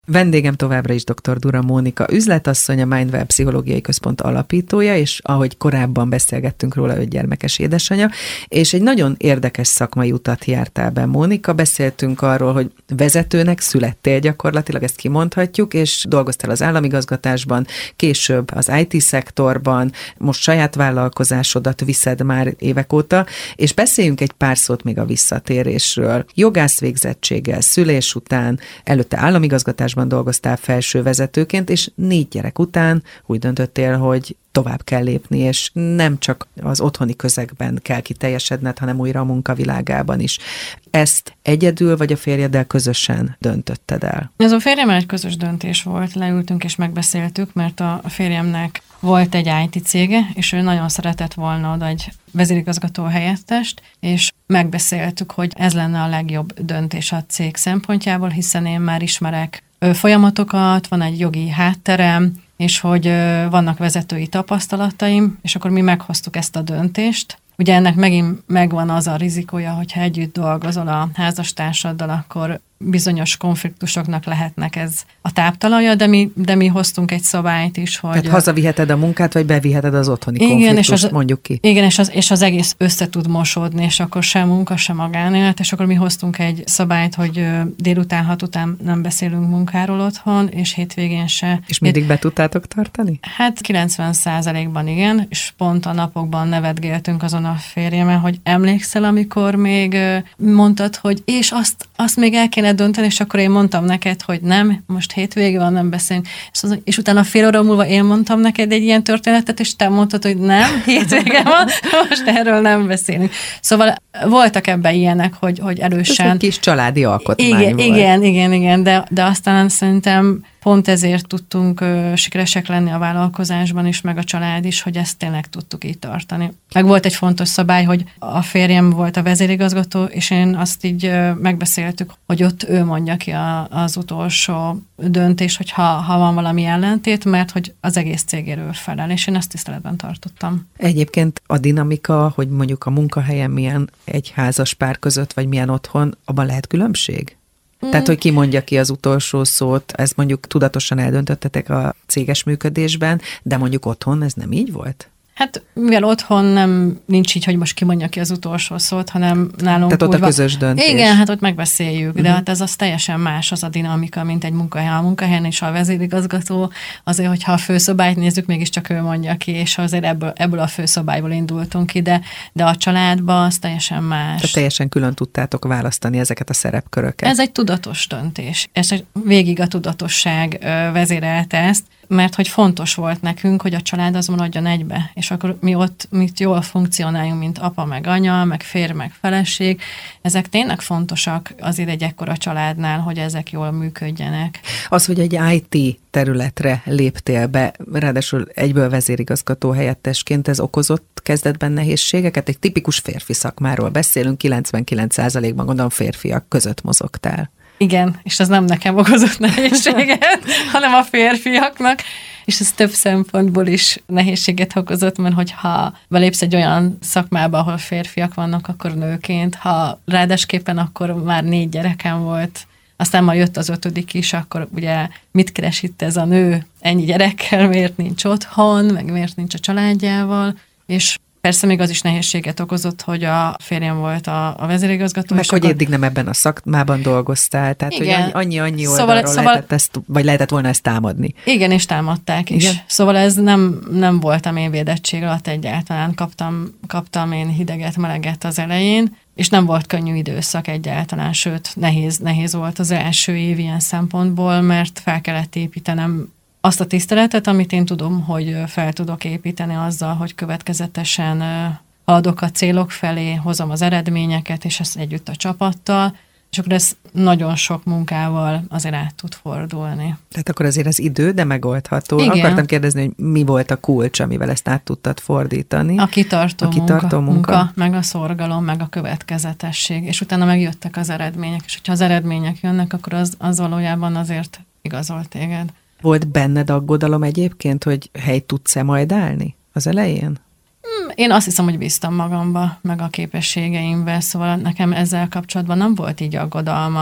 Vendégem továbbra is dr. Dura Mónika, üzletasszony, a Mindwell Pszichológiai Központ alapítója, és ahogy korábban beszélgettünk róla, 5 gyermekes édesanyja, és egy nagyon érdekes szakmai utat jártál be, Mónika. Beszéltünk arról, hogy vezetőnek születtél gyakorlatilag, ezt kimondhatjuk, és dolgoztál az államigazgatásban, később az IT-szektorban, most saját vállalkozásodat viszed már évek óta, és beszéljünk egy pár szót még a visszatérésről. Jogász végzettséggel, szülés után, előtte államigazgatásban dolgoztál felső vezetőként, és 4 gyerek után úgy döntöttél, hogy tovább kell lépni, és nem csak az otthoni közegben kell kiteljesedned, hanem újra a munkavilágában is. Ezt egyedül vagy a férjeddel közösen döntötted el? Ez a férjemmel egy közös döntés volt, leültünk és megbeszéltük, mert a férjemnek volt egy IT cége, és ő nagyon szeretett volna oda egy vezérigazgató helyettest, és megbeszéltük, hogy ez lenne a legjobb döntés a cég szempontjából, hiszen én már ismerek folyamatokat, van egy jogi hátterem, és hogy vannak vezetői tapasztalataim, és akkor mi meghoztuk ezt a döntést. Ugye ennek megint megvan az a rizikója, hogyha együtt dolgozol a házastársaddal, akkor bizonyos konfliktusoknak lehetnek ez a táptalaja, de mi hoztunk egy szabályt is, hogy... Tehát hazaviheted a munkát, vagy beviheted az otthoni konfliktust, mondjuk ki. Igen, és az egész össze tud mosódni, és akkor sem munka, sem magánélet, és akkor mi hoztunk egy szabályt, hogy délután 6 után nem beszélünk munkáról otthon, és hétvégén se. És mindig be tudtátok tartani? Hát 90%-ban igen, és pont a napokban nevetgéltünk azon a férjemmel, hogy emlékszel, amikor még mondtad, hogy és azt még el kéne dönteni, és akkor én mondtam neked, hogy nem, most hétvége van, nem beszélünk. És utána fél óra múlva én mondtam neked egy ilyen történetet, és te mondtad, hogy nem, hétvége van, most erről nem beszélünk. Szóval voltak ebben ilyenek, hogy erősen... Ez egy kis családi alkotmány volt. Igen, de aztán szerintem pont ezért tudtunk sikeresek lenni a vállalkozásban is, meg a család is, hogy ezt tényleg tudtuk így tartani. Meg volt egy fontos szabály, hogy a férjem volt a vezérigazgató, és én azt így megbeszéltük, hogy ott ő mondja ki az utolsó döntés, hogy ha van valami ellentét, mert hogy az egész cégéről felel, és én ezt tiszteletben tartottam. Egyébként a dinamika, hogy mondjuk a munkahelyen milyen egy házas pár között, vagy milyen otthon, abban lehet különbség? Tehát, hogy ki mondja ki az utolsó szót, ezt mondjuk tudatosan eldöntöttetek a céges működésben, de mondjuk otthon ez nem így volt? Hát, mivel otthon nincs így, hogy most kimondja ki az utolsó szót, hanem nálunk tehát ott a közös döntés. Igen, hát ott megbeszéljük, de hát ez az teljesen más az a dinamika, mint egy munkahelyen. A munkahelyen is a vezérigazgató, azért, hogyha a főszobályt nézzük, mégiscsak ő mondja ki, és azért ebből a főszobályból indultunk ki, de a családban az teljesen más. Tehát teljesen külön tudtátok választani ezeket a szerepköröket. Ez egy tudatos döntés. Végig a tudatosság vezérelte ezt, mert hogy fontos volt nekünk, hogy a család az maradjon egybe, és akkor mi ott jól funkcionáljunk, mint apa, meg anya, meg férj, meg feleség. Ezek tényleg fontosak azért egy ekkora családnál, hogy ezek jól működjenek. Az, hogy egy IT területre léptél be, ráadásul egyből vezérigazgató helyettesként, ez okozott kezdetben nehézségeket? Egy tipikus férfi szakmáról beszélünk, 99%-ban gondolom férfiak között mozogtál. Igen, és ez nem nekem okozott nehézséget, hanem a férfiaknak, és ez több szempontból is nehézséget okozott, mert hogyha belépsz egy olyan szakmába, ahol férfiak vannak, akkor nőként, ha ráadásképpen akkor már 4 gyerekem volt, aztán már jött az 5. is, akkor ugye mit keres itt ez a nő ennyi gyerekkel, miért nincs otthon, meg miért nincs a családjával, és persze még az is nehézséget okozott, hogy a férjem volt a vezérigazgató. Meg hogy eddig nem ebben a szakmában dolgoztál, tehát igen. Hogy annyi oldalról lehetett ezt, vagy lehetett volna ezt támadni. Igen, és támadták is. Igen? Szóval ez nem voltam én védettség alatt egyáltalán. Kaptam én hideget, meleget az elején, és nem volt könnyű időszak egyáltalán, sőt, nehéz volt az első év ilyen szempontból, mert fel kellett építenem azt a tiszteletet, amit én tudom, hogy fel tudok építeni azzal, hogy következetesen haladok a célok felé, hozom az eredményeket, és ezt együtt a csapattal, és akkor ez nagyon sok munkával azért át tud fordulni. Tehát akkor azért az idő, de megoldható. Igen. Akartam kérdezni, hogy mi volt a kulcs, amivel ezt át tudtad fordítani? A kitartó munka, meg a szorgalom, meg a következetesség, és utána megjöttek az eredmények, és hogyha az eredmények jönnek, akkor az valójában azért igazol téged. Volt benned aggodalom egyébként, hogy helyt tudsz-e majd állni az elején? Én azt hiszem, hogy bíztam magamba, meg a képességeimbe, szóval nekem ezzel kapcsolatban nem volt így aggodalmam.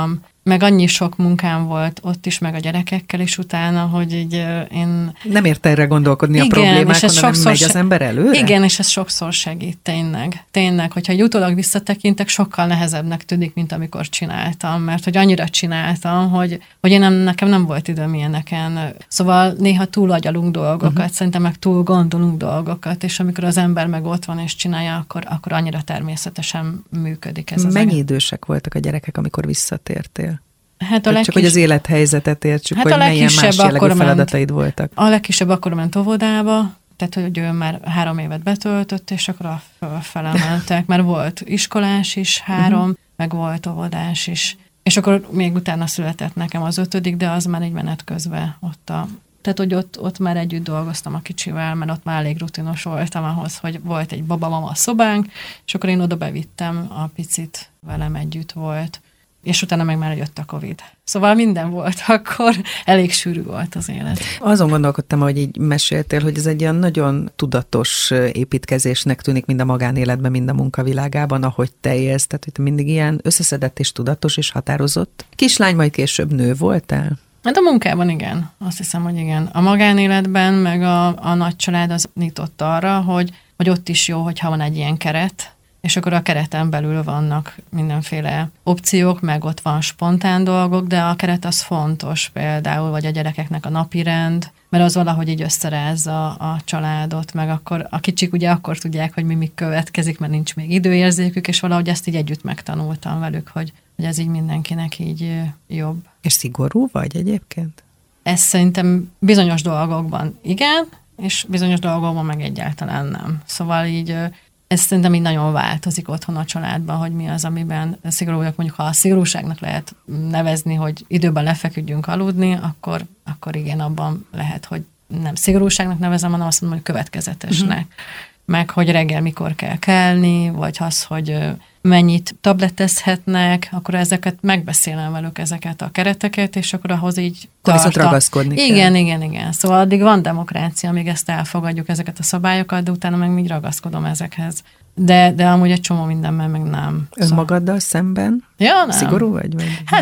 meg annyi sok munkám volt ott is, meg a gyerekekkel is utána, hogy így én... Nem érte erre gondolkodni a problémákon, hanem megy az ember előre? Igen, és ez sokszor segít, tényleg. Tényleg, hogyha egy utólag visszatekintek, sokkal nehezebbnek tűnik, mint amikor csináltam, mert hogy annyira csináltam, hogy nekem nem volt időm ilyeneken. Szóval néha túlagyalunk dolgokat, szerintem meg túl gondolunk dolgokat, és amikor az ember meg ott van és csinálja, akkor annyira természetesen működik ez az Mennyi idősek voltak a gyerekek, amikor visszatértél? Hát csak hogy az élethelyzetet értsük, hogy milyen más jellegű feladataid voltak. A legkisebb akkor ment óvodába, tehát hogy ő már 3 évet betöltött, és akkor fölfele mentek, mert volt iskolás is 3, meg volt óvodás is. És akkor még utána született nekem az 5., de az már egy menet közben ott tehát, hogy ott már együtt dolgoztam a kicsivel, mert ott már elég rutinos voltam ahhoz, hogy volt egy baba-mama szobánk, és akkor én oda bevittem, a picit velem együtt volt. És utána meg már jött a Covid. Szóval minden volt akkor, elég sűrű volt az élet. Azon gondolkodtam, hogy így meséltél, hogy ez egy ilyen nagyon tudatos építkezésnek tűnik mind a magánéletben, mind a munkavilágában, ahogy te élsz, tehát hogy te mindig ilyen összeszedett és tudatos és határozott. Kislány, majd később nő voltál? Hát a munkában igen, azt hiszem, hogy igen. A magánéletben meg a nagy család az nyitott arra, hogy ott is jó, hogyha van egy ilyen keret, és akkor a kereten belül vannak mindenféle opciók, meg ott van spontán dolgok, de a keret az fontos például, vagy a gyerekeknek a napirend, mert az valahogy így összerázza a családot, meg akkor a kicsik ugye akkor tudják, hogy mi következik, mert nincs még időérzékük, és valahogy ezt így együtt megtanultam velük, hogy ez így mindenkinek így jobb. És szigorú vagy egyébként? Ez szerintem bizonyos dolgokban igen, és bizonyos dolgokban meg egyáltalán nem. Szóval így ez szerintem így nagyon változik otthon a családban, hogy mi az, amiben szigorú vagyok. Mondjuk, ha a szigorúságnak lehet nevezni, hogy időben lefeküdjünk aludni, akkor igen, abban lehet, hogy nem szigorúságnak nevezem, hanem azt mondom, hogy következetesnek. Meg, hogy reggel mikor kell kelni, vagy az, hogy mennyit tabletezhetnek, akkor ezeket megbeszélem velük, ezeket a kereteket, és akkor ahhoz így viszont ragaszkodni kell. Igen. Szóval addig van demokrácia, amíg ezt elfogadjuk, ezeket a szabályokat, de utána meg így ragaszkodom ezekhez. De amúgy egy csomó mindenben meg nem. Önmagaddal szemben? Ja, nem. Szigorú vagy? Hát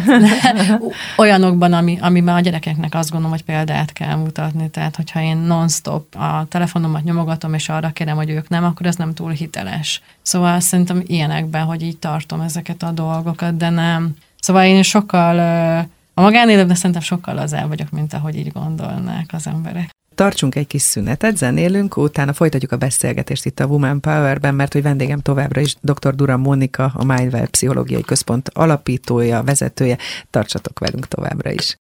olyanokban, amiben a gyerekeknek azt gondolom, hogy példát kell mutatni. Tehát, hogyha én non-stop a telefonomat nyomogatom, és arra kérem, hogy ők nem, akkor ez nem túl hiteles. Szóval szerintem ilyenekben, hogy így tartom ezeket a dolgokat, de nem. Szóval én sokkal, a magánéletben szerintem sokkal lazább vagyok, mint ahogy így gondolnák az emberek. Tartsunk egy kis szünetet, zenélünk, utána folytatjuk a beszélgetést itt a Woman Power-ben, mert hogy vendégem továbbra is dr. Dura Mónika, a Mindwell Pszichológiai Központ alapítója, vezetője. Tartsatok velünk továbbra is.